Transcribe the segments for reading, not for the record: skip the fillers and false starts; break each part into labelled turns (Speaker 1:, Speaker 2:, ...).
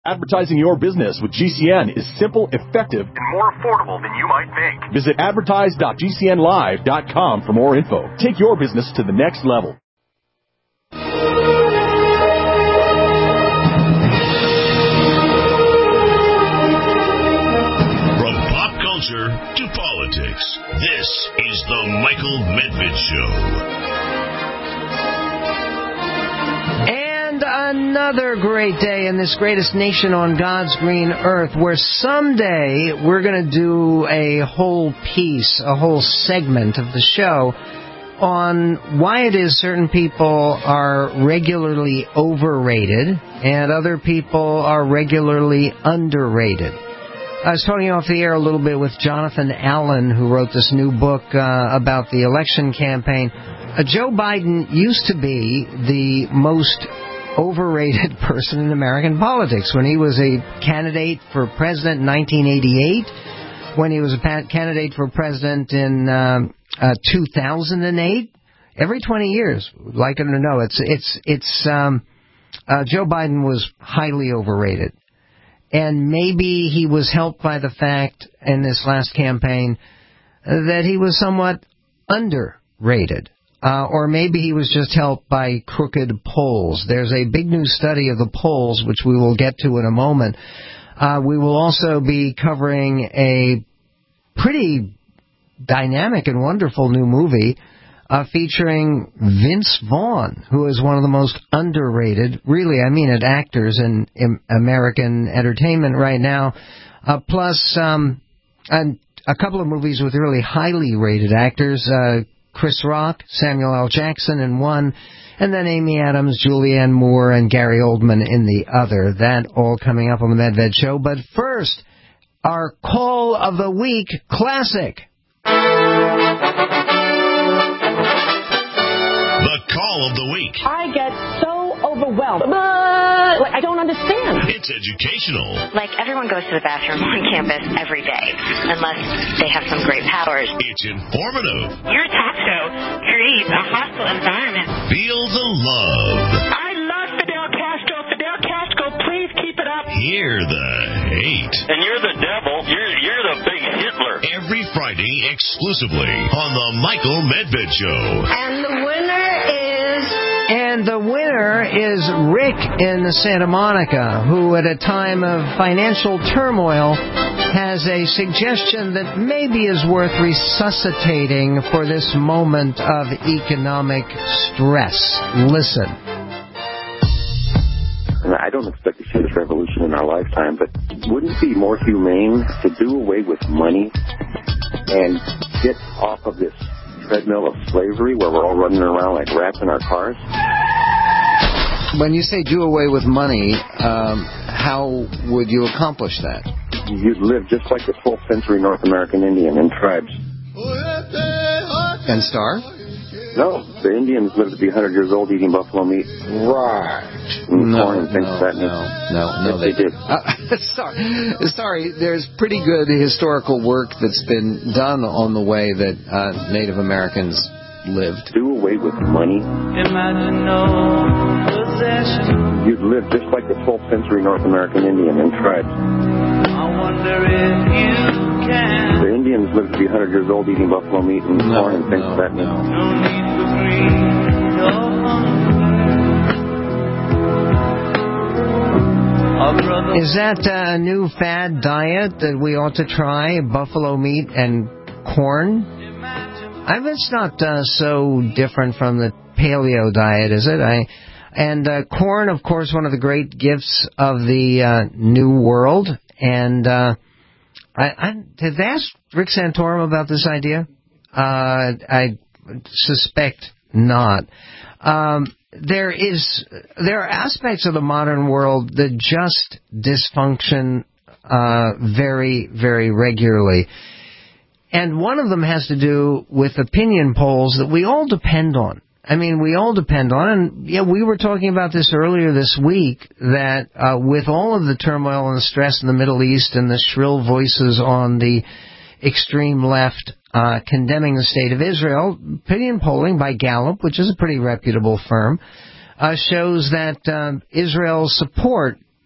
Speaker 1: Advertising your business with GCN is simple, effective, and more affordable than you might think. Visit advertise.gcnlive.com for more info. Take your business to the next level.
Speaker 2: From pop culture to politics, this is the Michael Medved Show.
Speaker 3: Another great day in this greatest nation on God's green earth, where someday we're going to do a whole piece, a whole segment of the show on why it is certain people are regularly overrated and other people are regularly underrated. I was talking off the air a little bit with Jonathan Allen, who wrote this new book about the election campaign. Joe Biden used to be the most overrated person in American politics. When he was a candidate for president in 1988, when he was a candidate for president in 2008, every 20 years, like it or no, Joe Biden was highly overrated. And maybe he was helped by the fact in this last campaign that he was somewhat underrated. Or maybe he was just helped by crooked polls. There's a big new study of the polls, which we will get to in a moment. We will also be covering a pretty dynamic and wonderful new movie featuring Vince Vaughn, who is one of the most underrated, actors in American entertainment right now. Plus a couple of movies with really highly rated actors, Chris Rock, Samuel L. Jackson in one, and then Amy Adams, Julianne Moore, and Gary Oldman in the other. That all coming up on the Medved Show. But first, our Call of the Week classic.
Speaker 2: The Call of the Week.
Speaker 4: I get so overwhelmed. I don't understand.
Speaker 2: It's educational.
Speaker 5: Like, everyone goes to the bathroom on campus every day, unless they have some great powers.
Speaker 2: It's informative.
Speaker 6: Your talk show creates a hostile environment.
Speaker 2: Feel the love.
Speaker 6: I love Fidel Castro. Fidel Castro, please keep it up.
Speaker 2: Hear the hate.
Speaker 7: And you're the devil. You're the big Hitler.
Speaker 2: Every Friday exclusively on the Michael Medved Show.
Speaker 3: And the winner is Rick in Santa Monica, who at a time of financial turmoil has a suggestion that maybe is worth resuscitating for this moment of economic stress. Listen.
Speaker 8: I don't expect to see this revolution in our lifetime, but wouldn't it be more humane to do away with money and get off of this treadmill of slavery where we're all running around like rats in our cars?
Speaker 3: When you say do away with money, how would you accomplish that?
Speaker 8: You'd live just like the 12th century North American Indian in tribes.
Speaker 3: And starve?
Speaker 8: No, the Indians lived to be 100 years old eating buffalo meat.
Speaker 3: Right.
Speaker 8: Corn and things of that nature.
Speaker 3: No,
Speaker 8: they did.
Speaker 3: Sorry, there's pretty good historical work that's been done on the way that Native Americans lived.
Speaker 8: Do away with money.
Speaker 9: Imagine no possession.
Speaker 8: You'd live just like the 12th century North American Indian in tribes.
Speaker 9: I wonder if you can.
Speaker 8: The Indians lived to be 100 years old eating buffalo meat and corn and things of that nature.
Speaker 9: No need for greed or hunger.
Speaker 3: Is that a new fad diet that we ought to try? Buffalo meat and corn? It's not so different from the paleo diet, is it? Corn, of course, one of the great gifts of the New World. And did they ask Rick Santorum about this idea? I suspect not. There are aspects of the modern world that just dysfunction very, very regularly. And one of them has to do with opinion polls that we all depend on. We all depend on, and we were talking about this earlier this week, that with all of the turmoil and the stress in the Middle East and the shrill voices on the extreme left condemning the state of Israel, opinion polling by Gallup, which is a pretty reputable firm, shows that Israel's support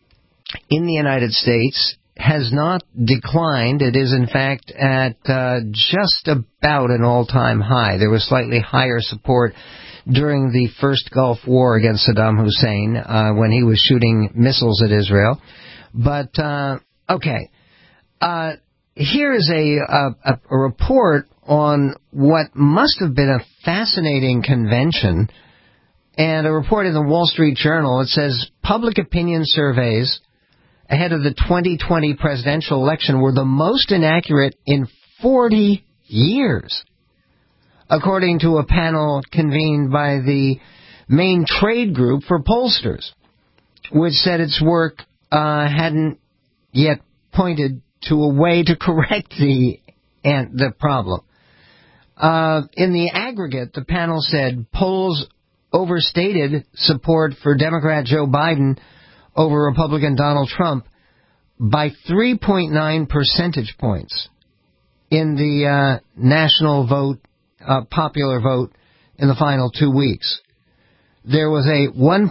Speaker 3: in the United States has not declined. It is, in fact, at just about an all-time high. There was slightly higher support during the first Gulf War against Saddam Hussein when he was shooting missiles at Israel. But, okay. Here is a report on what must have been a fascinating convention, and a report in the Wall Street Journal. It says public opinion surveys ahead of the 2020 presidential election were the most inaccurate in 40 years, according to a panel convened by the main trade group for pollsters, which said its work hadn't yet pointed to a way to correct the problem. In the aggregate, the panel said polls overstated support for Democrat Joe Biden over Republican Donald Trump by 3.9 percentage points in the national vote, popular vote, in the final 2 weeks. There was a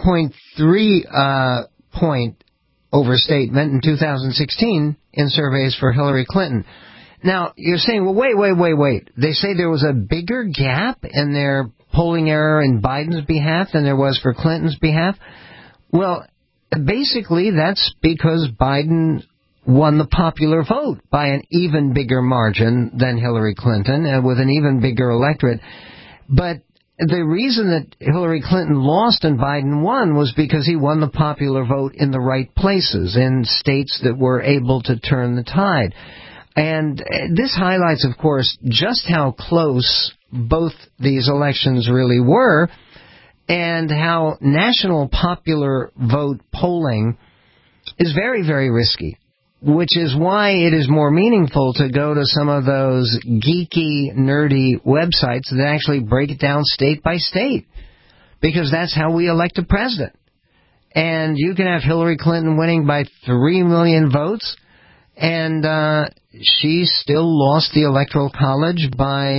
Speaker 3: 1.3 point overstatement in 2016 in surveys for Hillary Clinton. Now, you're saying, well, wait. They say there was a bigger gap in their polling error in Biden's behalf than there was for Clinton's behalf? Well, basically, that's because Biden won the popular vote by an even bigger margin than Hillary Clinton, and with an even bigger electorate. But the reason that Hillary Clinton lost and Biden won was because he won the popular vote in the right places, in states that were able to turn the tide. And this highlights, of course, just how close both these elections really were, and how national popular vote polling is very, very risky, which is why it is more meaningful to go to some of those geeky, nerdy websites that actually break it down state by state, because that's how we elect a president. And you can have Hillary Clinton winning by 3 million votes, and she still lost the Electoral College by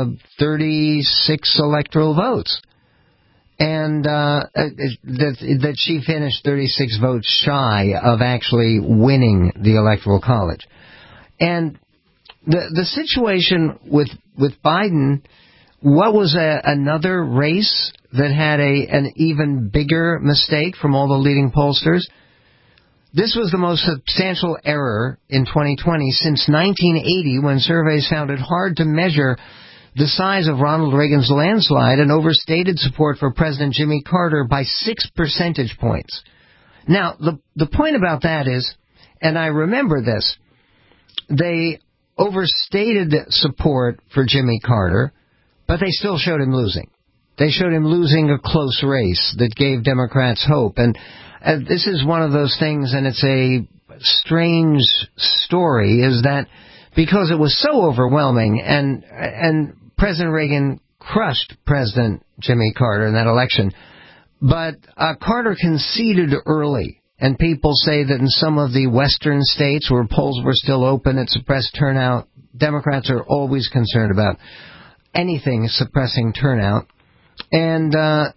Speaker 3: 36 electoral votes. And that she finished 36 votes shy of actually winning the Electoral College. And the situation with Biden, what was another race that had an even bigger mistake from all the leading pollsters? This was the most substantial error in 2020 since 1980, when surveys found it hard to measure the size of Ronald Reagan's landslide and overstated support for President Jimmy Carter by 6 percentage points. Now, the point about that is, and I remember this, they overstated support for Jimmy Carter, but they still showed him losing. They showed him losing a close race that gave Democrats hope. And this is one of those things, and it's a strange story, is that because it was so overwhelming, and President Reagan crushed President Jimmy Carter in that election, but Carter conceded early, and people say that in some of the western states where polls were still open, it suppressed turnout. Democrats are always concerned about anything suppressing turnout. And the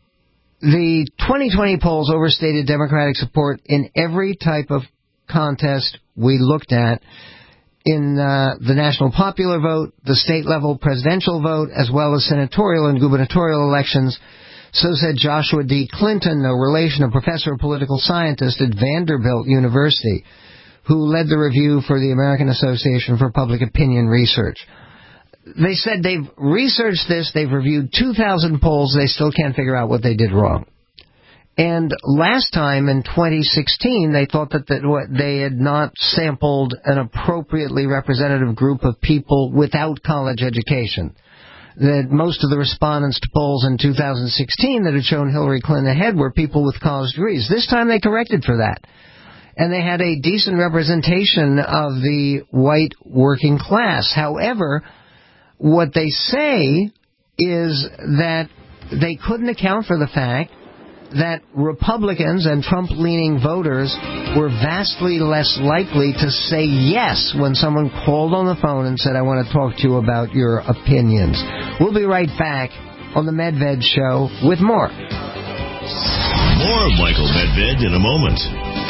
Speaker 3: 2020 polls overstated Democratic support in every type of contest we looked at, in the national popular vote, the state-level presidential vote, as well as senatorial and gubernatorial elections. So said Joshua D. Clinton, a relation, a professor of political scientist at Vanderbilt University, who led the review for the American Association for Public Opinion Research. They said they've researched this, they've reviewed 2,000 polls, they still can't figure out what they did wrong. And last time, in 2016, they thought that they had not sampled an appropriately representative group of people without college education. That most of the respondents to polls in 2016 that had shown Hillary Clinton ahead were people with college degrees. This time they corrected for that. And they had a decent representation of the white working class. However, what they say is that they couldn't account for the fact that Republicans and Trump-leaning voters were vastly less likely to say yes when someone called on the phone and said, I want to talk to you about your opinions. We'll be right back on the Medved Show with more.
Speaker 2: More of Michael Medved in a moment.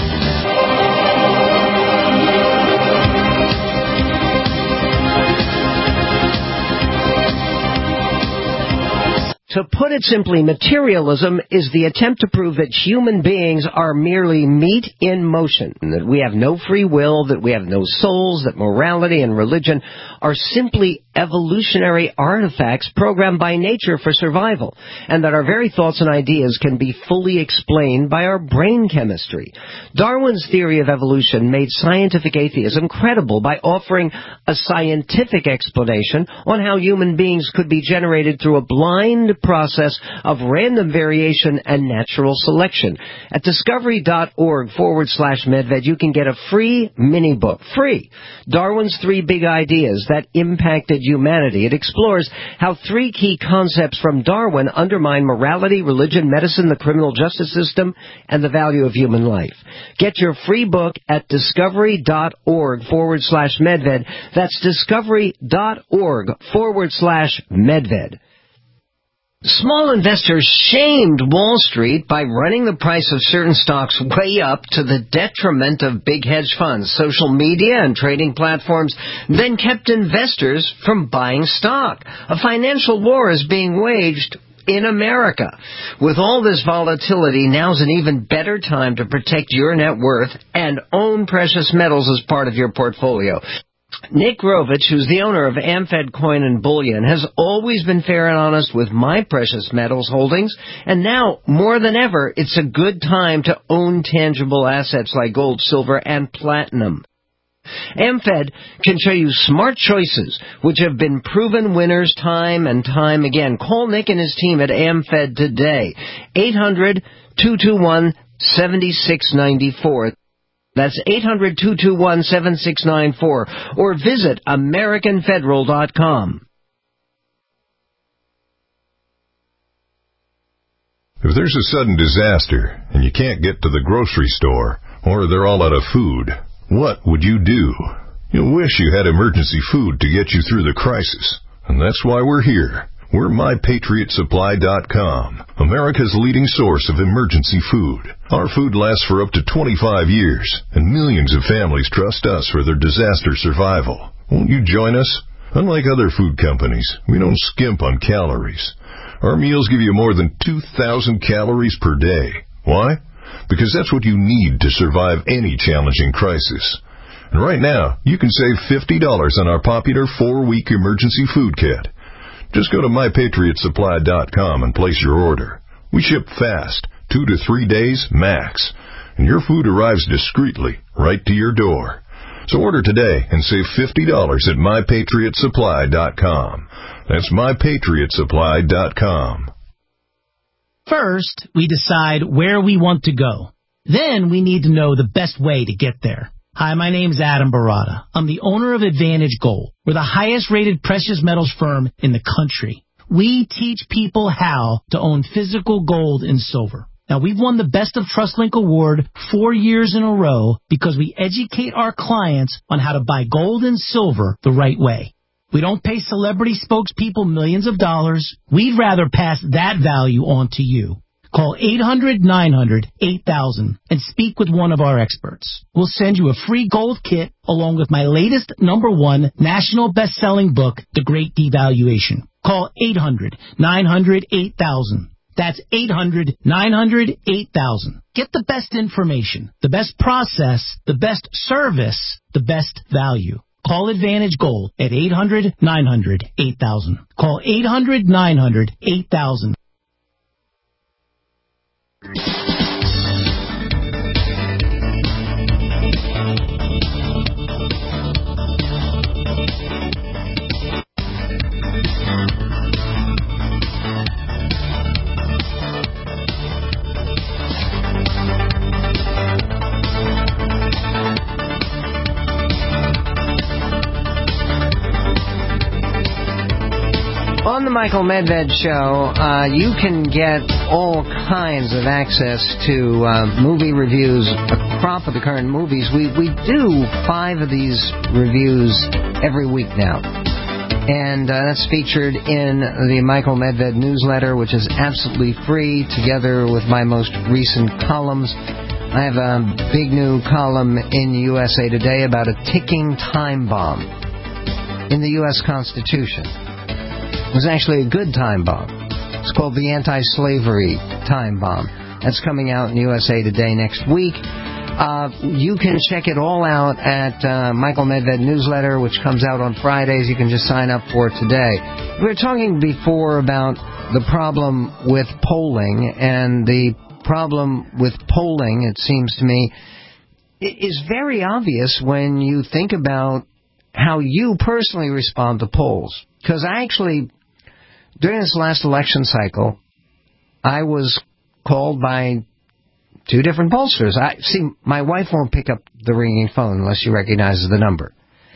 Speaker 3: To put it simply, materialism is the attempt to prove that human beings are merely meat in motion, that we have no free will, that we have no souls, that morality and religion are simply evolutionary artifacts programmed by nature for survival, and that our very thoughts and ideas can be fully explained by our brain chemistry. Darwin's theory of evolution made scientific atheism credible by offering a scientific explanation on how human beings could be generated through a blind process of random variation and natural selection. At discovery.org/medved, you can get a free mini-book. Free! Darwin's 3 Big Ideas That Impacted Humanity. It explores how 3 key concepts from Darwin undermine morality, religion, medicine, the criminal justice system, and the value of human life. Get your free book at discovery.org/medved. That's discovery.org/medved. Small investors shamed Wall Street by running the price of certain stocks way up to the detriment of big hedge funds. Social media and trading platforms then kept investors from buying stock. A financial war is being waged in America. With all this volatility, now's an even better time to protect your net worth and own precious metals as part of your portfolio. Nick Rovich, who's the owner of Amfed Coin and Bullion, has always been fair and honest with my precious metals holdings, and now, more than ever, it's a good time to own tangible assets like gold, silver, and platinum. Amfed can show you smart choices which have been proven winners time and time again. Call Nick and his team at Amfed today. 800-221-7694. That's 800-221-7694, or visit AmericanFederal.com.
Speaker 10: If there's a sudden disaster and you can't get to the grocery store, or they're all out of food, what would you do? You'll wish you had emergency food to get you through the crisis, and that's why we're here. We're MyPatriotSupply.com, America's leading source of emergency food. Our food lasts for up to 25 years, and millions of families trust us for their disaster survival. Won't you join us? Unlike other food companies, we don't skimp on calories. Our meals give you more than 2,000 calories per day. Why? Because that's what you need to survive any challenging crisis. And right now, you can save $50 on our popular 4-week emergency food kit. Just go to MyPatriotSupply.com and place your order. We ship fast, 2 to 3 days max, and your food arrives discreetly right to your door. So order today and save $50 at MyPatriotSupply.com. That's MyPatriotSupply.com.
Speaker 11: First, we decide where we want to go. Then we need to know the best way to get there. Hi, my name's Adam Barada. I'm the owner of Advantage Gold. We're the highest-rated precious metals firm in the country. We teach people how to own physical gold and silver. Now, we've won the Best of TrustLink Award 4 years in a row because we educate our clients on how to buy gold and silver the right way. We don't pay celebrity spokespeople millions of dollars. We'd rather pass that value on to you. Call 800-900-8000 and speak with one of our experts. We'll send you a free gold kit along with my latest #1 national best-selling book, The Great Devaluation. Call 800-900-8000. That's 800-900-8000. Get the best information, the best process, the best service, the best value. Call Advantage Gold at 800-900-8000. Call 800-900-8000.
Speaker 3: On the Michael Medved Show, you can get all kinds of access to movie reviews, a crop of the current movies. We do 5 of these reviews every week now. And that's featured in the Michael Medved newsletter, which is absolutely free, together with my most recent columns. I have a big new column in USA Today about a ticking time bomb in the U.S. Constitution. It was actually a good time bomb. It's called the anti-slavery time bomb. That's coming out in USA Today next week. You can check it all out at Michael Medved newsletter, which comes out on Fridays. You can just sign up for it today. We were talking before about the problem with polling, and the problem with polling, it seems to me, is very obvious when you think about how you personally respond to polls. Because I actually, during this last election cycle, I was called by 2 different pollsters. My wife won't pick up the ringing phone unless she recognizes the number.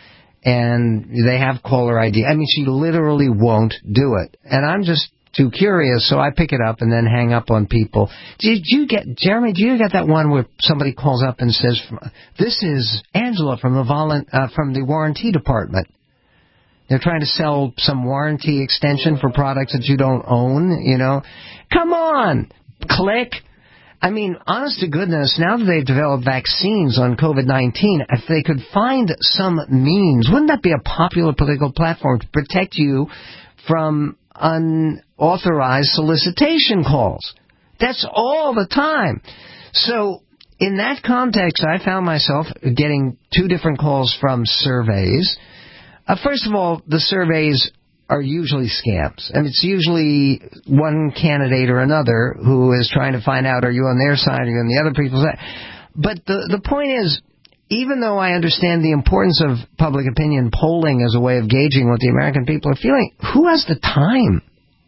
Speaker 3: And they have caller ID. I mean, she literally won't do it. And I'm just too curious, so I pick it up and then hang up on people. Jeremy, do you get that one where somebody calls up and says, "This is Angela from the warranty department. They're trying to sell some warranty extension for products that you don't own, you know." Come on! Click! I mean, honest to goodness, now that they've developed vaccines on COVID-19, if they could find some means, wouldn't that be a popular political platform to protect you from unauthorized solicitation calls? That's all the time. So, in that context, I found myself getting 2 different calls from surveys. First of all, the surveys are usually scams. And it's usually one candidate or another who is trying to find out, are you on their side, are you on the other people's side? But the point is, even though I understand the importance of public opinion polling as a way of gauging what the American people are feeling, who has the time?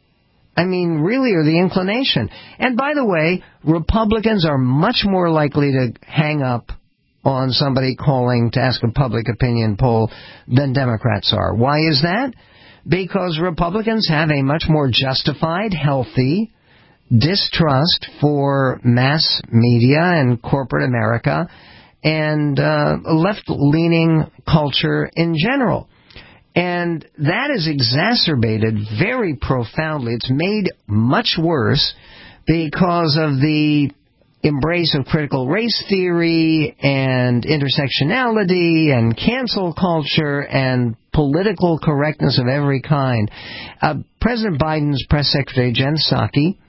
Speaker 3: I mean, really, or the inclination? And by the way, Republicans are much more likely to hang up on somebody calling to ask a public opinion poll than Democrats are. Why is that? Because Republicans have a much more justified, healthy distrust for mass media and corporate America and left-leaning culture in general. And that is exacerbated very profoundly. It's made much worse because of the embrace of critical race theory and intersectionality and cancel culture and political correctness of every kind. President Biden's press secretary, Jen Psaki,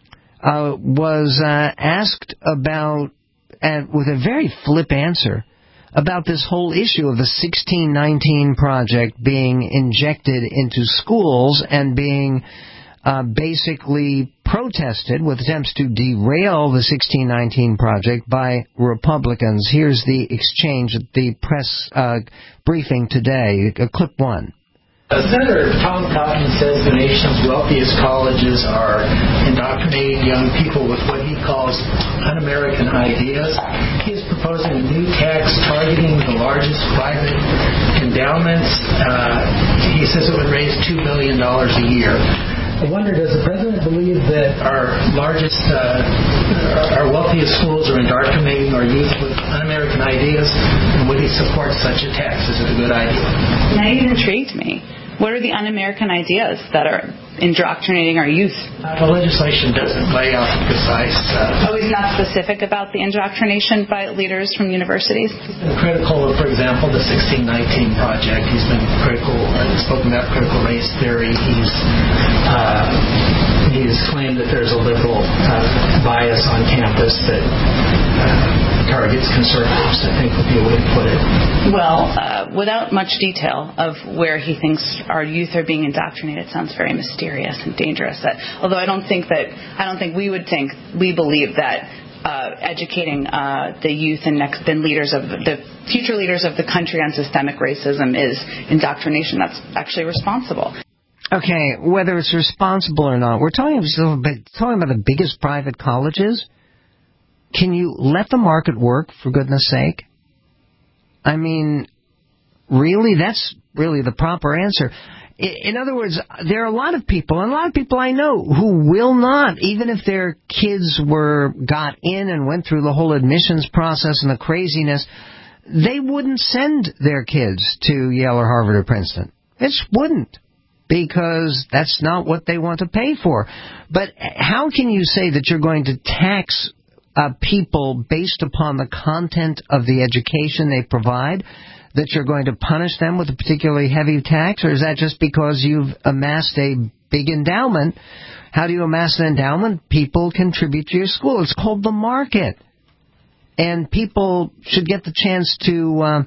Speaker 3: was asked about, with a very flip answer, about this whole issue of the 1619 Project being injected into schools and being basically protested with attempts to derail the 1619 Project by Republicans. Here's the exchange at the press briefing today, clip 1.
Speaker 12: Senator Tom Cotton says the nation's wealthiest colleges are indoctrinating young people with what he calls un-American ideas. He is proposing a new tax targeting the largest private endowments. He says it would raise $2 billion a year. I wonder, does the president believe that our wealthiest schools are indoctrinating our youth with un-American ideas, and would he support such a tax? Is it a good idea?
Speaker 13: Now you intrigued me. What are the un-American ideas that are indoctrinating our youth?
Speaker 12: The legislation doesn't lay out precise...
Speaker 13: he's not specific about the indoctrination by leaders from universities?
Speaker 12: He's been critical of, for example, the 1619 Project. He's been critical, spoken about critical race theory. He's claimed that there's a liberal bias on campus that targets conservatives, I think would be a way to put it.
Speaker 13: Well, without much detail of where he thinks our youth are being indoctrinated, sounds very mysterious and dangerous. Although I don't think we believe that educating the youth and the future leaders of the country on systemic racism is indoctrination. That's actually responsible.
Speaker 3: Okay, whether it's responsible or not, we're talking about the biggest private colleges. Can you let the market work, for goodness sake? I mean, really, that's really the proper answer. In other words, there are a lot of people, and a lot of people I know, who will not, even if their kids got in and went through the whole admissions process and the craziness, they wouldn't send their kids to Yale or Harvard or Princeton. It just wouldn't, because that's not what they want to pay for. But how can you say that you're going to tax people based upon the content of the education they provide, that you're going to punish them with a particularly heavy tax? Or is that just because you've amassed a big endowment? How do you amass an endowment? People contribute to your school. It's called the market. And people should get the chance to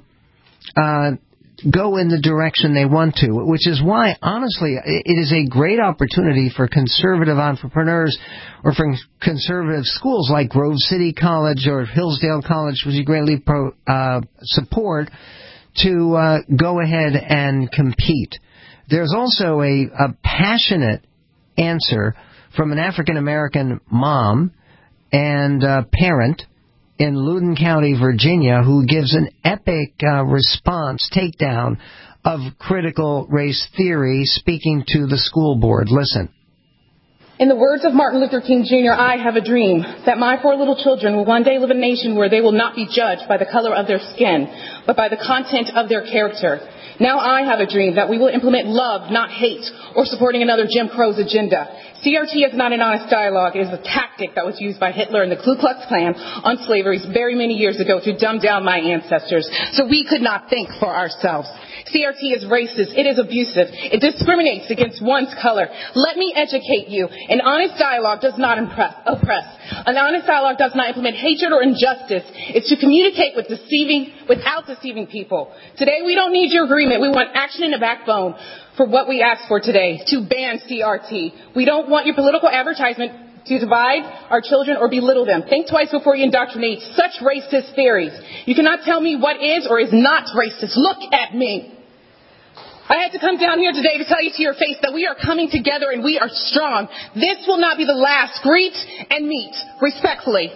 Speaker 3: go in the direction they want to, which is why, honestly, it is a great opportunity for conservative entrepreneurs or for conservative schools like Grove City College or Hillsdale College, which you greatly support, to go ahead and compete. There's also a passionate answer from an African-American mom and parent in Loudoun County, Virginia, who gives an epic response, takedown of critical race theory, speaking to the school board. Listen.
Speaker 4: In the words of Martin Luther King Jr., I have a dream that my 4 little children will one day live in a nation where they will not be judged by the color of their skin, but by the content of their character. Now I have a dream that we will implement love, not hate, or supporting another Jim Crow's agenda. CRT is not an honest dialogue. It is a tactic that was used by Hitler and the Ku Klux Klan on slavery very many years ago to dumb down my ancestors, so we could not think for ourselves. CRT is racist. It is abusive. It discriminates against one's color. Let me educate you. An honest dialogue does not oppress. An honest dialogue does not implement hatred or injustice. It's to communicate without deceiving people. Today, we don't need your agreement. We want action and a backbone for what we asked for today, to ban CRT. We don't want your political advertisement to divide our children or belittle them. Think twice before you indoctrinate such racist theories. You cannot tell me what is or is not racist. Look at me. I had to come down here today to tell you to your face that we are coming together and we are strong. This will not be the last. Greet and meet respectfully.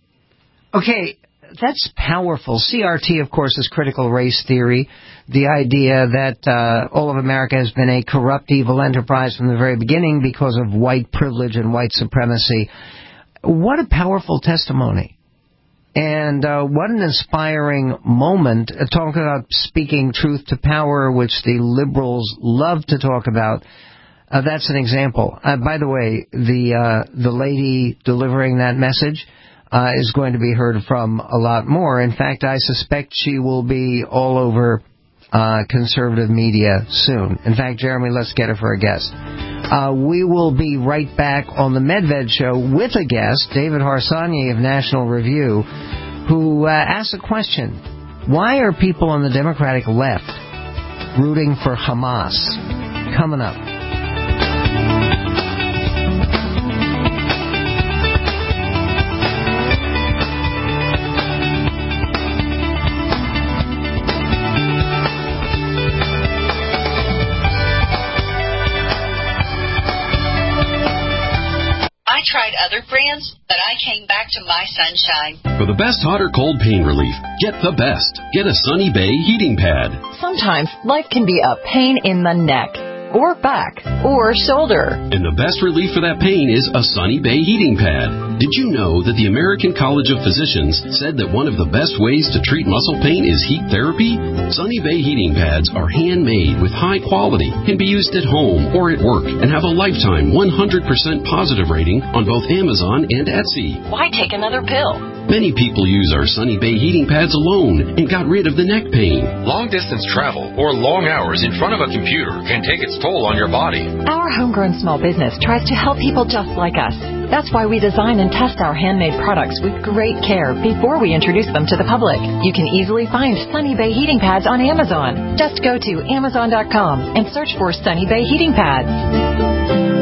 Speaker 3: Okay, that's powerful. CRT, of course, is critical race theory. The idea that all of America has been a corrupt, evil enterprise from the very beginning because of white privilege and white supremacy. What a powerful testimony. And what an inspiring moment. Talk about speaking truth to power, which the liberals love to talk about. That's an example. By the way, the lady delivering that message is going to be heard from a lot more. In fact, I suspect she will be all over conservative media soon. In fact, Jeremy, let's get her for a guest. We will be right back on the Medved Show with a guest, David Harsanyi of National Review, who asked a question. Why are people on the Democratic left rooting for Hamas? Coming up.
Speaker 14: Tried other brands, but I came back to my Sunshine.
Speaker 15: For the best hot or cold pain relief, get the best. Get a Sunny Bay heating pad.
Speaker 16: Sometimes life can be a pain in the neck, or back, or shoulder.
Speaker 15: And the best relief for that pain is a Sunny Bay heating pad. Did you know that the American College of Physicians said that one of the best ways to treat muscle pain is heat therapy? Sunny Bay heating pads are handmade with high quality, can be used at home or at work, and have a lifetime 100% positive rating on both Amazon and Etsy.
Speaker 16: Why take another pill?
Speaker 15: Many people use our Sunny Bay heating pads alone and got rid of the neck pain.
Speaker 17: Long-distance travel or long hours in front of a computer can take its toll on your body.
Speaker 16: Our homegrown small business tries to help people just like us. That's why we design and test our handmade products with great care before we introduce them to the public. You can easily find Sunny Bay heating pads on Amazon. Just go to Amazon.com and search for Sunny Bay heating pads.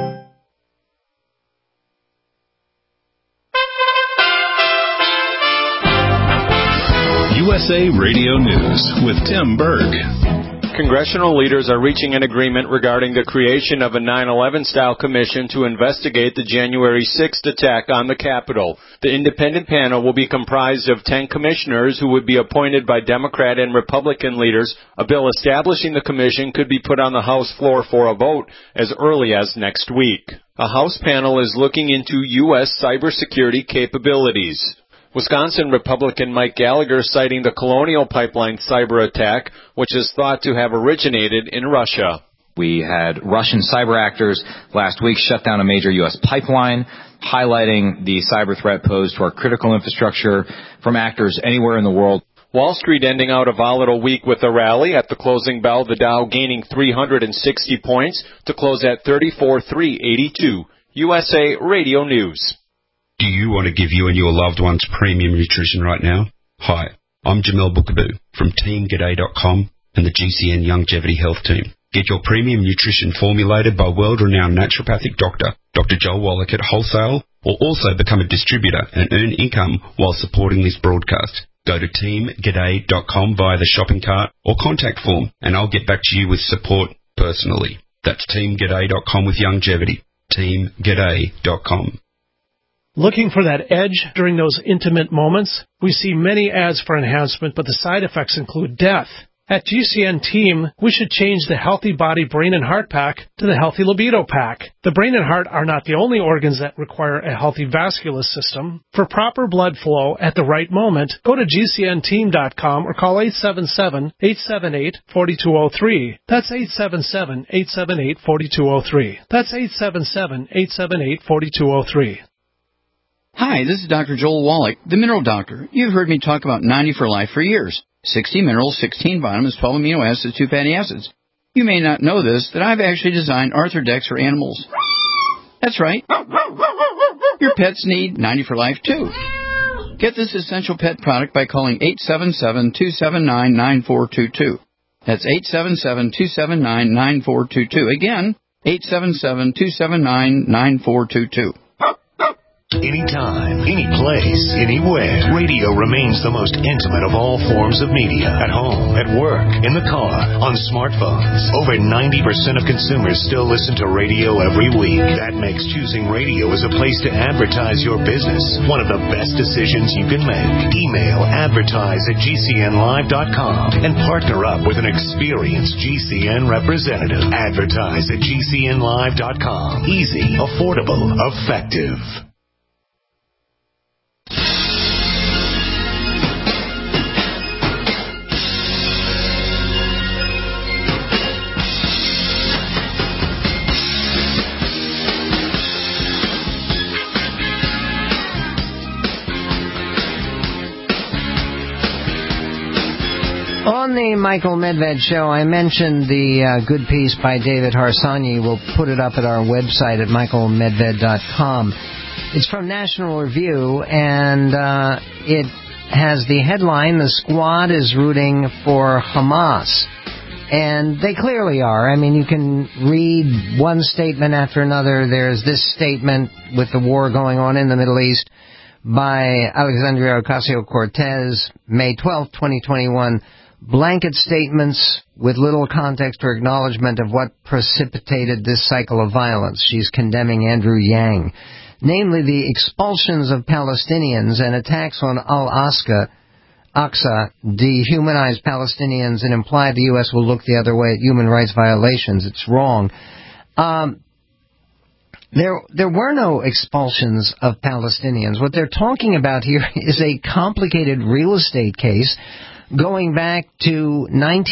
Speaker 18: USA Radio News with Tim Berg.
Speaker 19: Congressional leaders are reaching an agreement regarding the creation of a 9/11-style commission to investigate the January 6th attack on the Capitol. The independent panel will be comprised of 10 commissioners who would be appointed by Democrat and Republican leaders. A bill establishing the commission could be put on the House floor for a vote as early as next week. A House panel is looking into U.S. cybersecurity capabilities. Wisconsin Republican Mike Gallagher citing the Colonial Pipeline cyber attack, which is thought to have originated in Russia.
Speaker 20: We had Russian cyber actors last week shut down a major U.S. pipeline, highlighting the cyber threat posed to our critical infrastructure from actors anywhere in the world.
Speaker 19: Wall Street ending out a volatile week with a rally. At the closing bell, the Dow gaining 360 points to close at 34,382. USA Radio News.
Speaker 21: Do you want to give you and your loved ones premium nutrition right now? Hi, I'm Jamel Bookaboo from TeamGaday.com and the GCN Longevity Health Team. Get your premium nutrition formulated by world-renowned naturopathic doctor, Dr. Joel Wallach at Wholesale, or also become a distributor and earn income while supporting this broadcast. Go to TeamGaday.com via the shopping cart or contact form, and I'll get back to you with support personally. That's TeamGaday.com with longevity. TeamGaday.com.
Speaker 22: Looking for that edge during those intimate moments? We see many ads for enhancement, but the side effects include death. At GCN Team, we should change the Healthy Body, Brain, and Heart Pack to the Healthy Libido Pack. The brain and heart are not the only organs that require a healthy vascular system. For proper blood flow at the right moment, go to GCNteam.com or call 877-878-4203. That's 877-878-4203. That's 877-878-4203.
Speaker 23: Hi, this is Dr. Joel Wallach, the Mineral Doctor. You've heard me talk about 90 for Life for years. 60 minerals, 16 vitamins, 12 amino acids, 2 fatty acids. You may not know this, that I've actually designed Arthrodex for animals. That's right. Your pets need 90 for Life, too. Get this essential pet product by calling 877-279-9422. That's 877-279-9422. Again, 877-279-9422.
Speaker 24: Anytime, any place, anywhere, radio remains the most intimate of all forms of media. At home, at work, in the car, on smartphones. Over 90% of consumers still listen to radio every week. That makes choosing radio as a place to advertise your business one of the best decisions you can make. Email advertise@gcnlive.com and partner up with an experienced GCN representative. Advertise at gcnlive.com. Easy, affordable, effective.
Speaker 3: On the Michael Medved Show, I mentioned the good piece by David Harsanyi. We'll put it up at our website at michaelmedved.com. It's from National Review, and it has the headline, "The Squad is Rooting for Hamas." And they clearly are. I mean, you can read one statement after another. There's this statement with the war going on in the Middle East by Alexandria Ocasio-Cortez, May 12, 2021. Blanket statements with little context or acknowledgement of what precipitated this cycle of violence. She's condemning Andrew Yang. Namely, the expulsions of Palestinians and attacks on Al-Aqsa dehumanize Palestinians and imply the U.S. will look the other way at human rights violations. It's wrong. There were no expulsions of Palestinians. What they're talking about here is a complicated real estate case going back to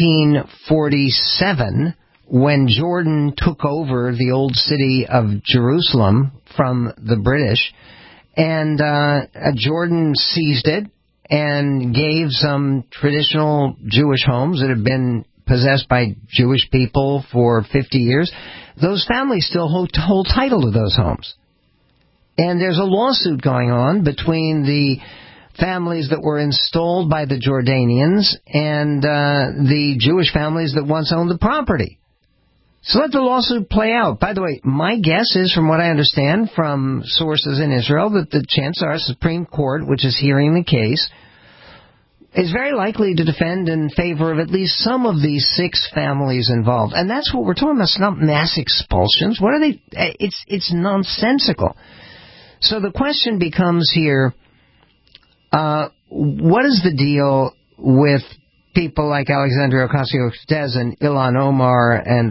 Speaker 3: 1947, when Jordan took over the old city of Jerusalem from the British, and Jordan seized it and gave some traditional Jewish homes that had been possessed by Jewish people for 50 years. Those families still hold title to those homes. And there's a lawsuit going on between the families that were installed by the Jordanians and the Jewish families that once owned the property. So let the lawsuit play out. By the way, my guess is, from what I understand from sources in Israel, that the Chancellor Supreme Court, which is hearing the case, is very likely to defend in favor of at least some of these 6 families involved. And that's what we're talking about. It's not mass expulsions. What are they? It's nonsensical. So the question becomes here, what is the deal with people like Alexandria Ocasio-Cortez and Ilhan Omar and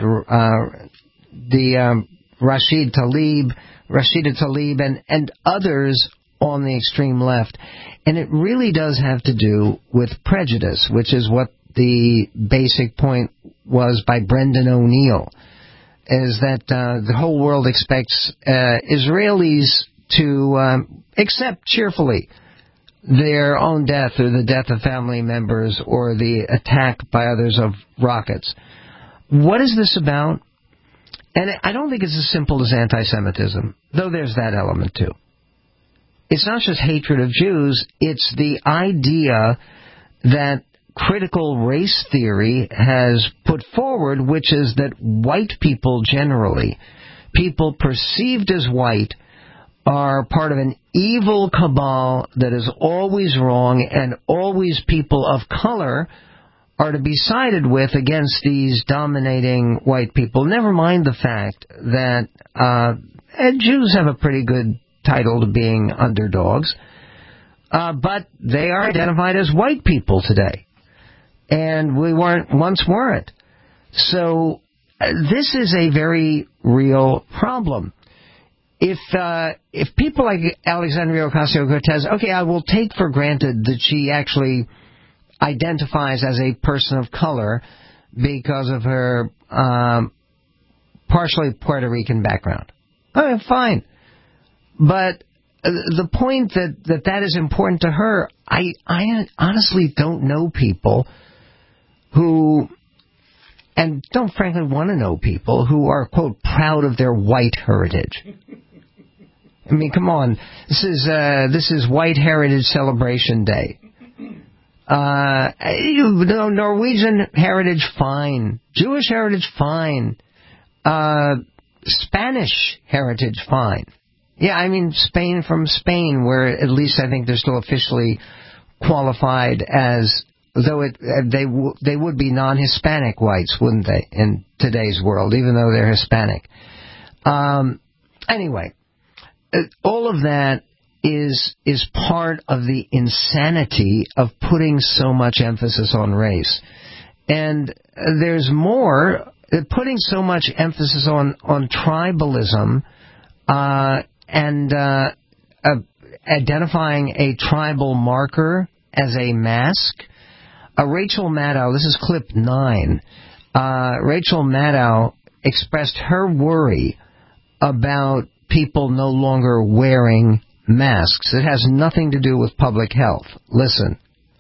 Speaker 3: Rashida Tlaib and others on the extreme left? And it really does have to do with prejudice, which is what the basic point was by Brendan O'Neill. is that the whole world expects Israelis to accept cheerfully their own death or the death of family members or the attack by others of rockets. What is this about? And I don't think it's as simple as anti-Semitism, though there's that element too. It's not just hatred of Jews, it's the idea that critical race theory has put forward, which is that white people generally, people perceived as white, are part of an evil cabal that is always wrong, and always people of color are to be sided with against these dominating white people. Never mind the fact that Jews have a pretty good title to being underdogs, but they are identified as white people today. And we once weren't. So this is a very real problem. If people like Alexandria Ocasio-Cortez, okay, I will take for granted that she actually identifies as a person of color because of her partially Puerto Rican background. Okay, fine. But the point that is important to her, I honestly don't know people who, and don't frankly want to know people who are, quote, proud of their white heritage. I mean, come on. This is White Heritage Celebration Day. Norwegian heritage, fine. Jewish heritage, fine. Spanish heritage, fine. Yeah, I mean, Spain from Spain, where at least I think they're still officially qualified as, though they would be non-Hispanic whites, wouldn't they, in today's world, even though they're Hispanic. Anyway, all of that is part of the insanity of putting so much emphasis on race. And there's more, putting so much emphasis on tribalism, and identifying a tribal marker as a mask. Rachel Maddow, this is clip 9, Rachel Maddow expressed her worry about people no longer wearing masks. It has nothing to do with public health. Listen.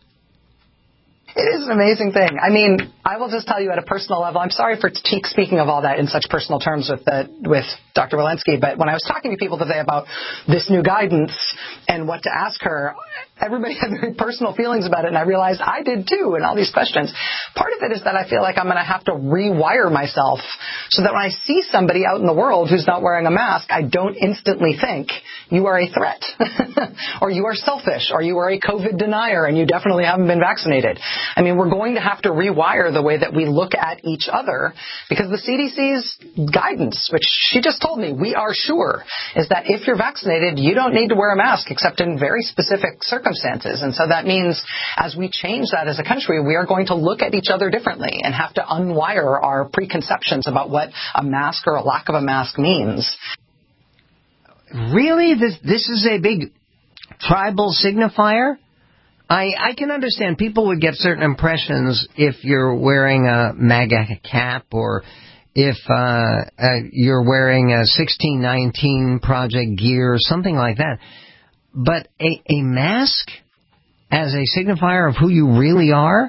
Speaker 1: It is an amazing thing. I mean, I will just tell you at a personal level, I'm sorry for speaking of all that in such personal terms with Dr. Walensky, but when I was talking to people today about this new guidance and what to ask her, everybody had very personal feelings about it, and I realized I did too, and all these questions. Part of it is that I feel like I'm going to have to rewire myself so that when I see somebody out in the world who's not wearing a mask, I don't instantly think, you are a threat, or you are selfish, or you are a COVID denier, and you definitely haven't been vaccinated. I mean, we're going to have to rewire the way that we look at each other, because the CDC's guidance, which she just told me, we are sure, is that if you're vaccinated, you don't need to wear a mask except in very specific circumstances. And so that means as we change that as a country, we are going to look at each other differently and have to unwire our preconceptions about what a mask or a lack of a mask means.
Speaker 3: Really? This is a big tribal signifier? I can understand people would get certain impressions if you're wearing a MAGA cap or if you're wearing a 1619 Project gear or something like that. But a mask as a signifier of who you really are?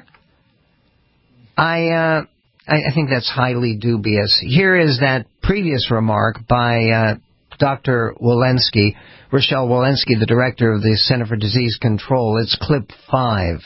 Speaker 3: I think that's highly dubious. Here is that previous remark by Dr. Walensky, Rochelle Walensky, the director of the Center for Disease Control. It's clip 5.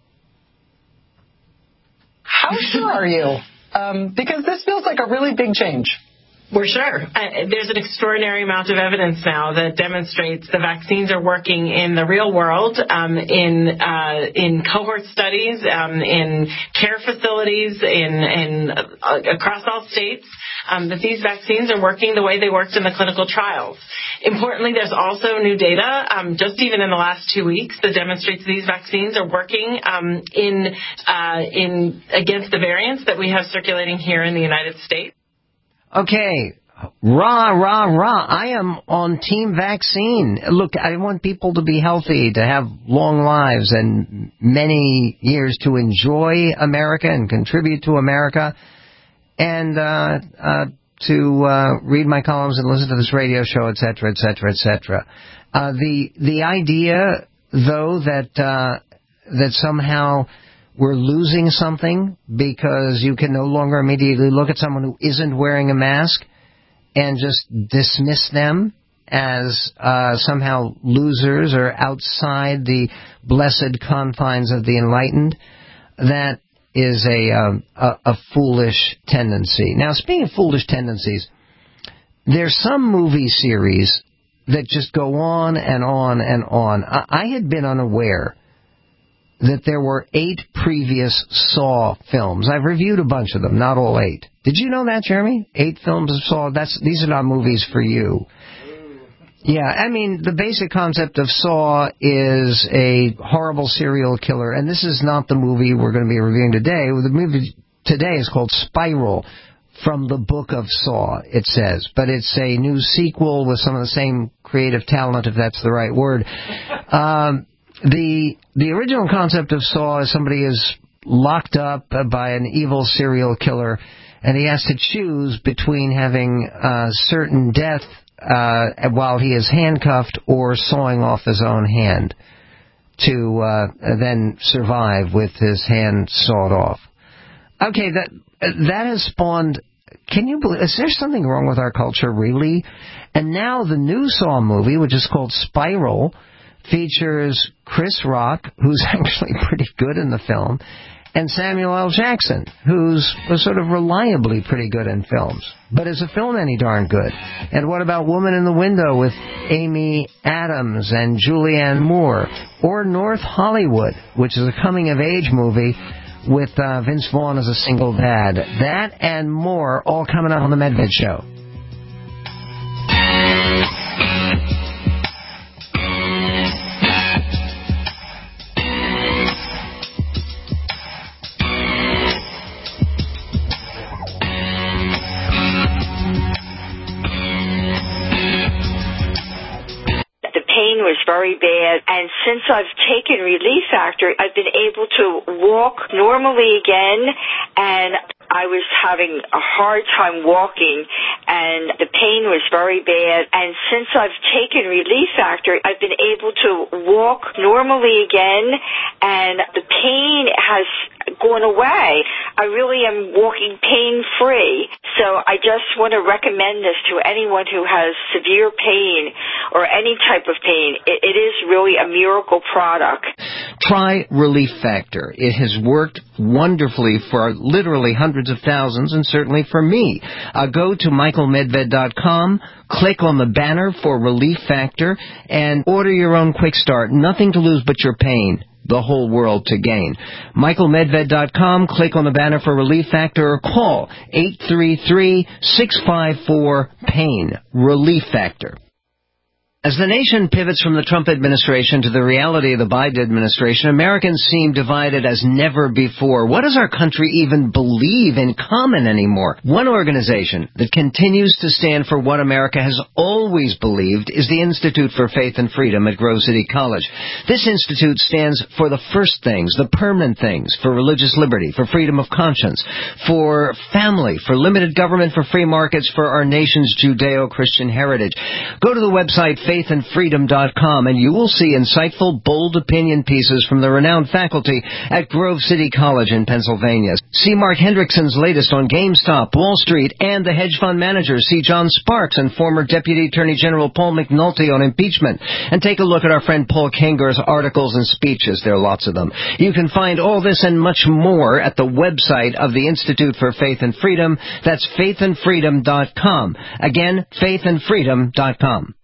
Speaker 1: How sure are you? Because this feels like a really big change.
Speaker 5: We're sure. There's an extraordinary amount of evidence now that demonstrates the vaccines are working in the real world, in cohort studies, in care facilities, in across all states, that these vaccines are working the way they worked in the clinical trials. Importantly, there's also new data, just even in the last 2 weeks, that demonstrates these vaccines are working in against the variants that we have circulating here in the United States.
Speaker 3: Okay, I am on team vaccine. Look, I want people to be healthy, to have long lives and many years to enjoy America and contribute to America. And to read my columns and listen to this radio show, et cetera, et cetera, et cetera. The idea, though, that somehow we're losing something because you can no longer immediately look at someone who isn't wearing a mask and just dismiss them as somehow losers or outside the blessed confines of the enlightened, that is a foolish tendency. Now, speaking of foolish tendencies, there's some movie series that just go on and on and on. I had been unaware that there were 8 previous Saw films. I've reviewed a bunch of them, not all 8. Did you know that, Jeremy? 8 films of Saw. These are not movies for you. Yeah, I mean, the basic concept of Saw is a horrible serial killer, and this is not the movie we're going to be reviewing today. The movie today is called Spiral, from the book of Saw, it says. But it's a new sequel with some of the same creative talent, if that's the right word. The original concept of Saw is somebody is locked up by an evil serial killer, and he has to choose between having certain death while he is handcuffed or sawing off his own hand to then survive with his hand sawed off. Okay, that has spawned... Can you believe... Is there something wrong with our culture, really? And now the new Saw movie, which is called Spiral, features Chris Rock, who's actually pretty good in the film, and Samuel L. Jackson, who's sort of reliably pretty good in films. But is the film any darn good? And what about Woman in the Window with Amy Adams and Julianne Moore? Or North Hollywood, which is a coming-of-age movie with Vince Vaughn as a single dad. That and more all coming up on the Medved Show.
Speaker 6: Was very bad, and since I've taken Relief Factor, I've been able to walk normally again, and I was having a hard time walking, and the pain was very bad, and since I've taken Relief Factor, I've been able to walk normally again, and the pain has gone away. I really am walking pain-free, so I just want to recommend this to anyone who has severe pain or any type of pain. It is really a miracle product.
Speaker 3: Try Relief Factor. It has worked wonderfully for literally hundreds of thousands, and certainly for me. Go to michaelmedved.com, click on the banner for Relief Factor, and order your own quick start. Nothing to lose but your pain. The whole world to gain. michaelmedved.com, click on the banner for Relief Factor, or call 833-654-PAIN. Relief Factor. As the nation pivots from the Trump administration to the reality of the Biden administration, Americans seem divided as never before. What does our country even believe in common anymore? One organization that continues to stand for what America has always believed is the Institute for Faith and Freedom at Grove City College. This institute stands for the first things, the permanent things, for religious liberty, for freedom of conscience, for family, for limited government, for free markets, for our nation's Judeo-Christian heritage. Go to the website faithandfreedom.com, and you will see insightful, bold opinion pieces from the renowned faculty at Grove City College in Pennsylvania. See Mark Hendrickson's latest on GameStop, Wall Street, and the hedge fund managers. See John Sparks and former Deputy Attorney General Paul McNulty on impeachment. And take a look at our friend Paul Kenger's articles and speeches. There are lots of them. You can find all this and much more at the website of the Institute for Faith and Freedom. That's faithandfreedom.com. Again, faithandfreedom.com.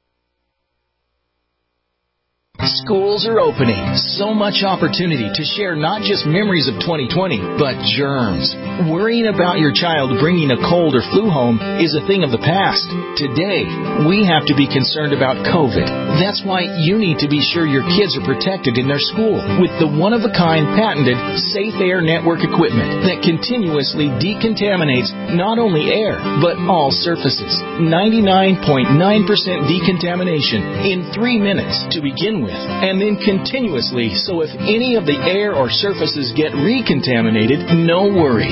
Speaker 7: Schools are opening. So much opportunity to share not just memories of 2020, but germs. Worrying about your child bringing a cold or flu home is a thing of the past. Today, we have to be concerned about COVID. That's why you need to be sure your kids are protected in their school with the one-of-a-kind patented Safe Air Network equipment that continuously decontaminates not only air, but all surfaces. 99.9% decontamination in 3 minutes to begin with, and then continuously, so if any of the air or surfaces get recontaminated, no worries.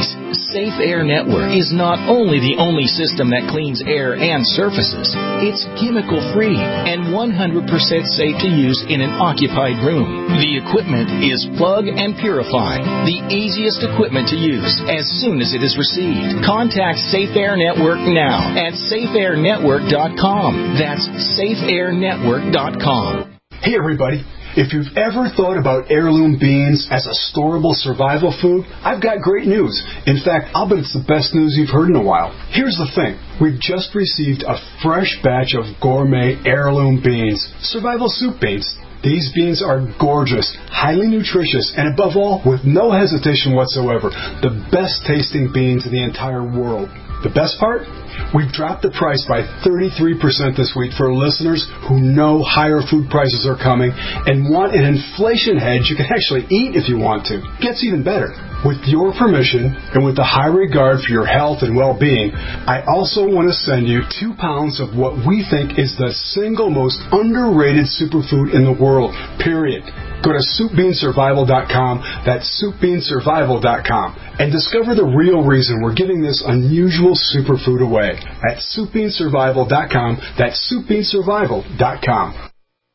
Speaker 7: Safe Air Network is not only the only system that cleans air and surfaces, it's chemical-free and 100% safe to use in an occupied room. The equipment is plug and purify, the easiest equipment to use as soon as it is received. Contact Safe Air Network now at safeairnetwork.com. That's safeairnetwork.com.
Speaker 2: Hey everybody, if you've ever thought about heirloom beans as a storable survival food, I've got great news. In fact, I'll bet it's the best news you've heard in a while. Here's the thing. We've just received a fresh batch of gourmet heirloom beans, survival soup beans. These beans are gorgeous, highly nutritious, and above all, with no hesitation whatsoever, the best tasting beans in the entire world. The best part? We've dropped the price by 33% this week for listeners who know higher food prices are coming and want an inflation hedge you can actually eat if you want to. Gets even better. With your permission and with the high regard for your health and well-being, I also want to send you 2 pounds of what we think is the single most underrated superfood in the world, period. Go to SoupBeanSurvival.com, that's SoupBeanSurvival.com, and discover the real reason we're giving this unusual superfood away at SoupBeanSurvival.com, that's SoupBeanSurvival.com.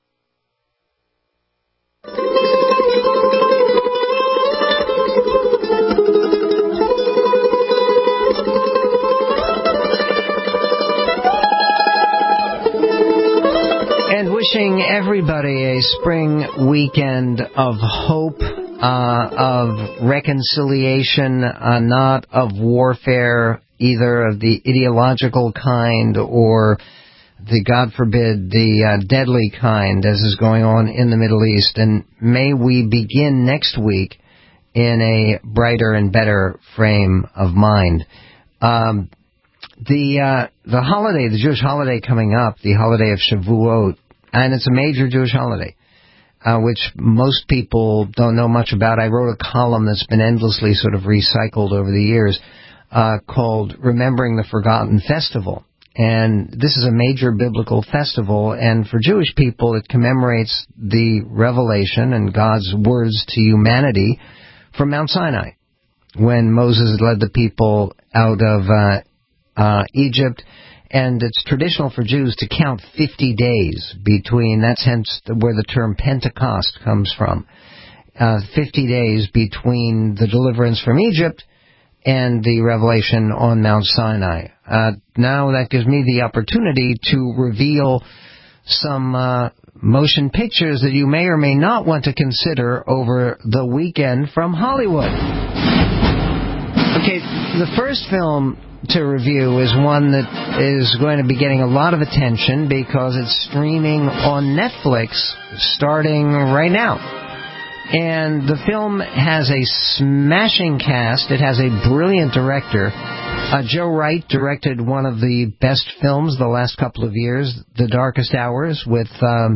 Speaker 3: And wishing everybody a spring weekend of hope, of reconciliation, not of warfare, either of the ideological kind or the, God forbid, the deadly kind, as is going on in the Middle East. And may we begin next week in a brighter and better frame of mind. The holiday, the Jewish holiday coming up, the holiday of Shavuot, and it's a major Jewish holiday, which most people don't know much about. I wrote a column that's been endlessly sort of recycled over the years called Remembering the Forgotten Festival. And this is a major biblical festival, and for Jewish people it commemorates the revelation and God's words to humanity from Mount Sinai, when Moses led the people out of Egypt. And it's traditional for Jews to count 50 days between, that's hence where the term Pentecost comes from, 50 days between the deliverance from Egypt and the revelation on Mount Sinai. Now that gives me the opportunity to reveal some motion pictures that you may or may not want to consider over the weekend from Hollywood. Okay, the first film to review is one that is going to be getting a lot of attention because it's streaming on Netflix starting right now. And the film has a smashing cast. It has a brilliant director. Joe Wright directed one of the best films the last couple of years, The Darkest Hours, with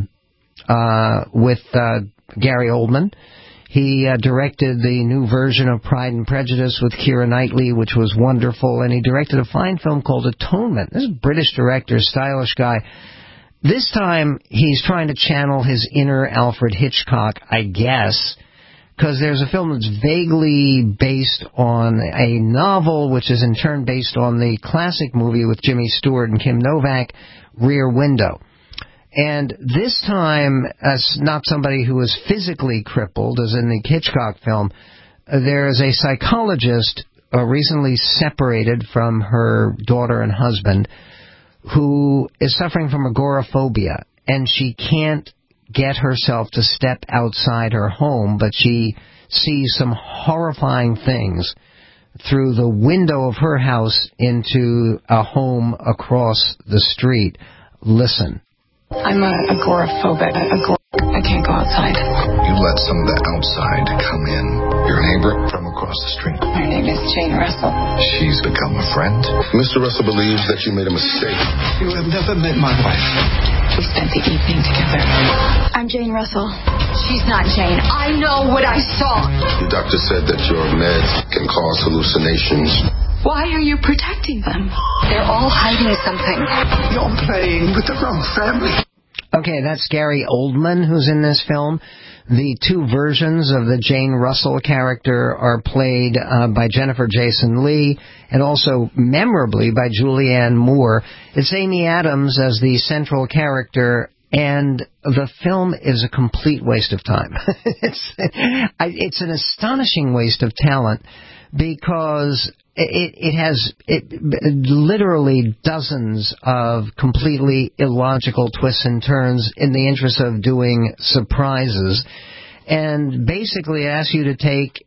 Speaker 3: Gary Oldman. He directed the new version of Pride and Prejudice with Keira Knightley, which was wonderful, and he directed a fine film called Atonement. This is a British director, stylish guy. This time, he's trying to channel his inner Alfred Hitchcock, I guess, because there's a film that's vaguely based on a novel, which is in turn based on the classic movie with Jimmy Stewart and Kim Novak, Rear Window. And this time, as not somebody who is physically crippled, as in the Hitchcock film, there is a psychologist recently separated from her daughter and husband who is suffering from agoraphobia, and she can't get herself to step outside her home, but she sees some horrifying things through the window of her house into a home across the street. Listen.
Speaker 8: I'm agoraphobic. I can't go outside.
Speaker 9: You let some of the outside come in. Your neighbor from across the street.
Speaker 8: Her name is Jane Russell.
Speaker 9: She's become a friend. Mr. Russell believes that you made a mistake.
Speaker 8: You have never met my wife. We spent the evening together. I'm Jane Russell. She's not Jane. I know what I saw.
Speaker 9: The doctor said that your meds can cause hallucinations.
Speaker 8: Why are you protecting them? They're all hiding something.
Speaker 9: You're playing with the wrong family.
Speaker 3: Okay, that's Gary Oldman who's in this film. The two versions of the Jane Russell character are played by Jennifer Jason Leigh and also memorably by Julianne Moore. It's Amy Adams as the central character, and the film is a complete waste of time. It's an astonishing waste of talent because it has literally dozens of completely illogical twists and turns in the interest of doing surprises, and basically asks you to take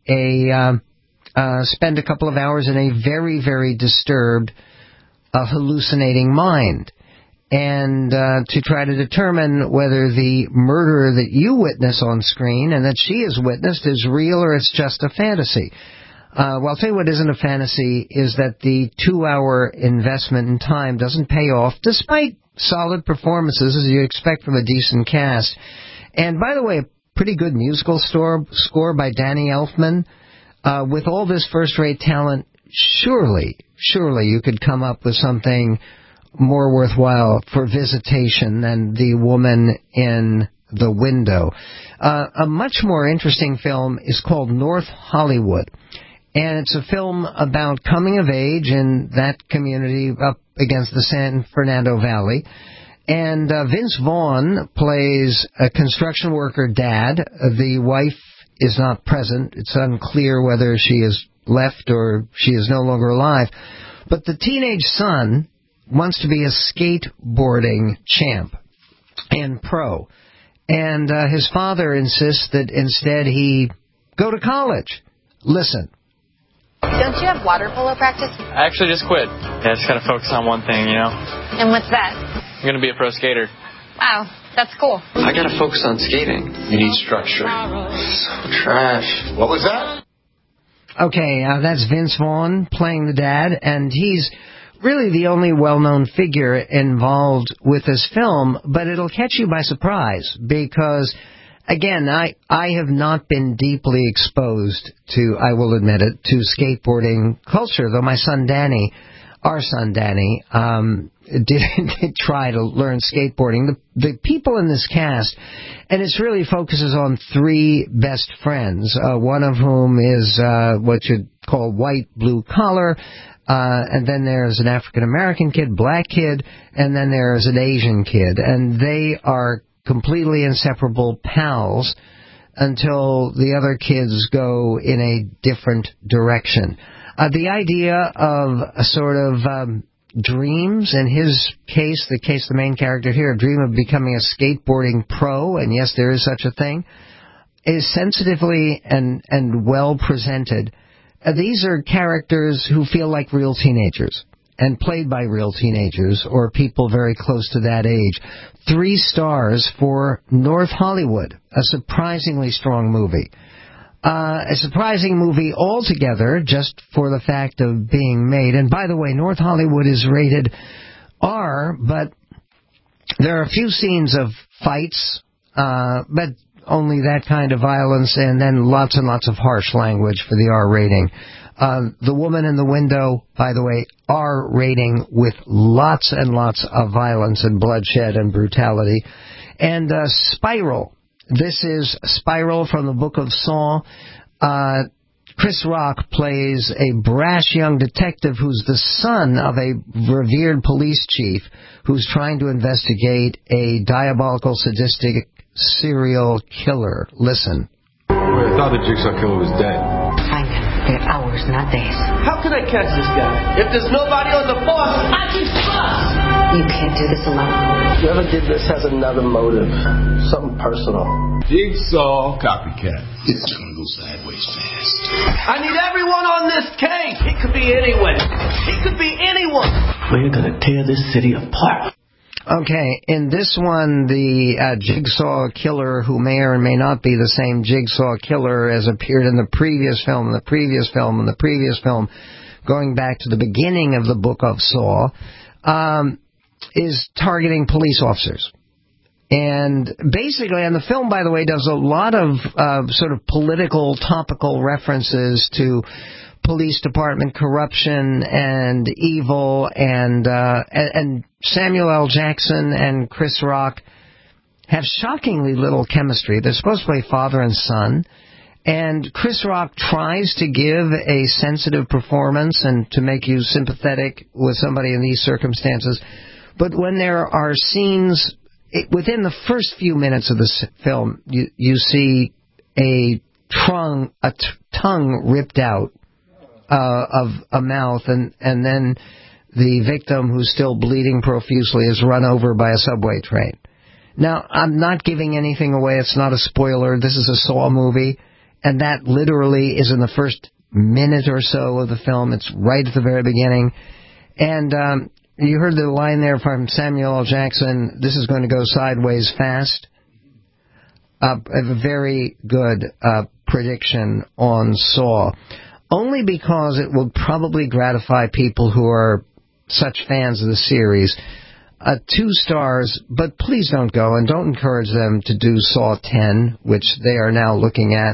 Speaker 3: spend a couple of hours in a very, very disturbed, hallucinating mind, and to try to determine whether the murder that you witness on screen and that she has witnessed is real or it's just a fantasy. Well, I'll tell you what isn't a fantasy is that the 2-hour investment in time doesn't pay off, despite solid performances, as you expect from a decent cast. And by the way, a pretty good musical score by Danny Elfman. With all this first-rate talent, surely you could come up with something more worthwhile for visitation than The Woman in the Window. A much more interesting film is called North Hollywood. And it's a film about coming of age in that community up against the San Fernando Valley. And Vince Vaughn plays a construction worker dad. The wife is not present. It's unclear whether she is left or she is no longer alive. But the teenage son wants to be a skateboarding champ and pro. And his father insists that instead he go to college. Listen.
Speaker 10: Don't you have water polo practice?
Speaker 11: I actually just quit. Yeah, I just gotta focus on one thing, you know?
Speaker 10: And what's that?
Speaker 11: I'm gonna be a pro skater.
Speaker 10: Wow, that's cool.
Speaker 11: I gotta focus on skating. You need structure. So trash.
Speaker 9: What was that?
Speaker 3: Okay, that's Vince Vaughn playing the dad, and he's really the only well-known figure involved with this film, but it'll catch you by surprise because, again, I have not been deeply exposed to, I will admit it, to skateboarding culture, though my son Danny, our son Danny, did try to learn skateboarding. The people in this cast, and it really focuses on three best friends, one of whom is what you'd call white, blue collar, and then there's an African-American kid, black kid, and then there's an Asian kid, and they are completely inseparable pals until the other kids go in a different direction. The idea of a sort of dreams, in his case, the main character here, a dream of becoming a skateboarding pro, and yes, there is such a thing, is sensitively and well presented. These are characters who feel like real teenagers and played by real teenagers or people very close to that age. 3 stars for North Hollywood, a surprisingly strong movie. A surprising movie altogether, just for the fact of being made. And by the way, North Hollywood is rated R, but there are a few scenes of fights, but only that kind of violence, and then lots and lots of harsh language for the R rating. The Woman in the Window, by the way, R rating with lots and lots of violence and bloodshed and brutality. And Spiral. This is Spiral from the Book of Saw. Chris Rock plays a brash young detective who's the son of a revered police chief who's trying to investigate a diabolical, sadistic serial killer. Listen.
Speaker 12: I thought the Jigsaw Killer was dead.
Speaker 13: Find him. They're hours, not days.
Speaker 25: How can I catch this guy? If there's nobody on the force, I can trust!
Speaker 13: You can't do this alone.
Speaker 25: Whoever did this has another motive. Something personal.
Speaker 12: Jigsaw copycat.
Speaker 9: It's gonna go sideways fast.
Speaker 25: I need everyone on this case. It could be anyone. It could be anyone. We're gonna tear this city apart.
Speaker 3: Okay, in this one, the Jigsaw Killer, who may or may not be the same Jigsaw Killer as appeared in the previous film, and the previous film, and the previous film, going back to the beginning of the Book of Saw, is targeting police officers. And basically, and the film, by the way, does a lot of sort of political, topical references to police department corruption and evil, and Samuel L. Jackson and Chris Rock have shockingly little chemistry. They're supposed to play father and son. And Chris Rock tries to give a sensitive performance and to make you sympathetic with somebody in these circumstances. But when there are scenes, within the first few minutes of the film, you see a tongue ripped out of a mouth, and then the victim, who's still bleeding profusely, is run over by a subway train. Now, I'm not giving anything away. It's not a spoiler. This is a Saw movie. And that literally is in the first minute or so of the film. It's right at the very beginning. And you heard the line there from Samuel L. Jackson, this is going to go sideways fast. A very good prediction on Saw. Only because it will probably gratify people who are such fans of the series. 2 stars, but please don't go and don't encourage them to do Saw 10, which they are now looking at.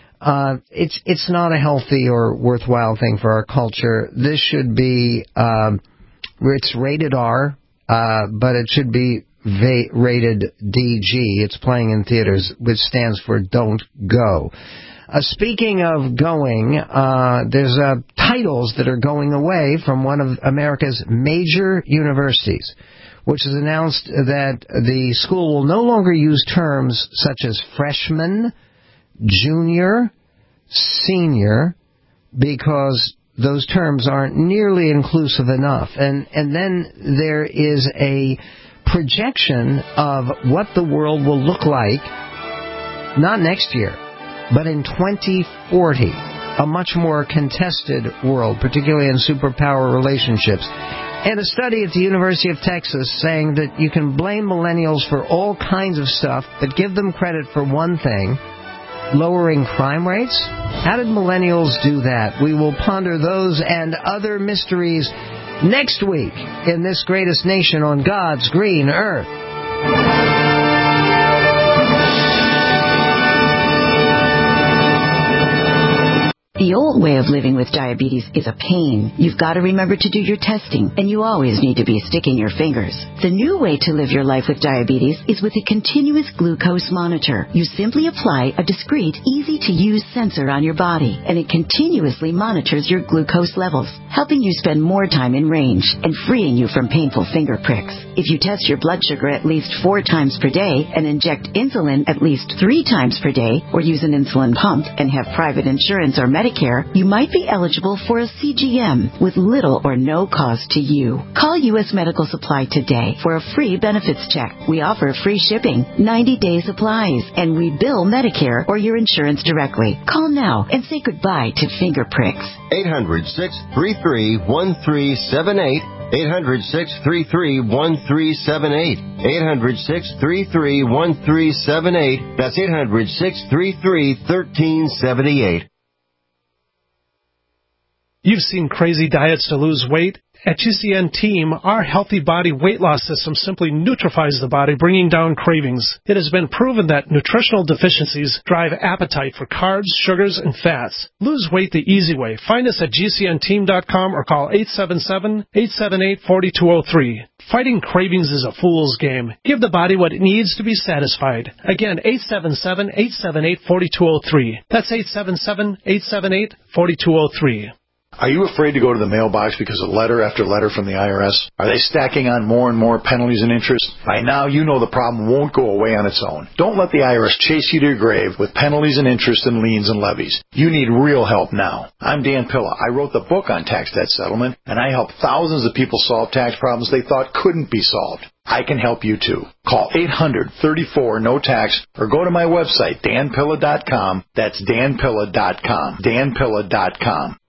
Speaker 3: It's not a healthy or worthwhile thing for our culture. This should be, it's rated R, but it should be rated DG. It's playing in theaters, which stands for Don't Go. Speaking of going, there's titles that are going away from one of America's major universities, which has announced that the school will no longer use terms such as freshman, junior, senior, because those terms aren't nearly inclusive enough. And then there is a projection of what the world will look like, not next year, but in 2040, a much more contested world, particularly in superpower relationships. And a study at the University of Texas saying that you can blame millennials for all kinds of stuff, but give them credit for one thing, lowering crime rates? How did millennials do that? We will ponder those and other mysteries next week in This Greatest Nation on God's Green Earth.
Speaker 4: The old way of living with diabetes is a pain. You've got to remember to do your testing, and you always need to be sticking your fingers. The new way to live your life with diabetes is with a continuous glucose monitor. You simply apply a discreet, easy-to-use sensor on your body, and it continuously monitors your glucose levels, helping you spend more time in range and freeing you from painful finger pricks. If you test your blood sugar at least 4 times per day and inject insulin at least 3 times per day, or use an insulin pump and have private insurance or Medicare, you might be eligible for a CGM with little or no cost to you. Call U.S. Medical Supply today for a free benefits check. We offer free shipping, 90-day supplies, and we bill Medicare or your insurance directly. Call now and say goodbye to finger pricks.
Speaker 14: 800-633-1378. 800-633-1378. 800-633-1378. That's 800-633-1378.
Speaker 22: You've seen crazy diets to lose weight. At GCN Team, our Healthy Body Weight Loss System simply neutralizes the body, bringing down cravings. It has been proven that nutritional deficiencies drive appetite for carbs, sugars, and fats. Lose weight the easy way. Find us at GCNteam.com or call 877-878-4203. Fighting cravings is a fool's game. Give the body what it needs to be satisfied. Again, 877-878-4203. That's 877-878-4203.
Speaker 15: Are you afraid to go to the mailbox because of letter after letter from the IRS? Are they stacking on more and more penalties and interest? By now, you know the problem won't go away on its own. Don't let the IRS chase you to your grave with penalties and interest and liens and levies. You need real help now. I'm Dan Pilla. I wrote the book on tax debt settlement, and I help thousands of people solve tax problems they thought couldn't be solved. I can help you too. Call 800-34-NO-TAX or go to my website, danpilla.com. That's danpilla.com. danpilla.com.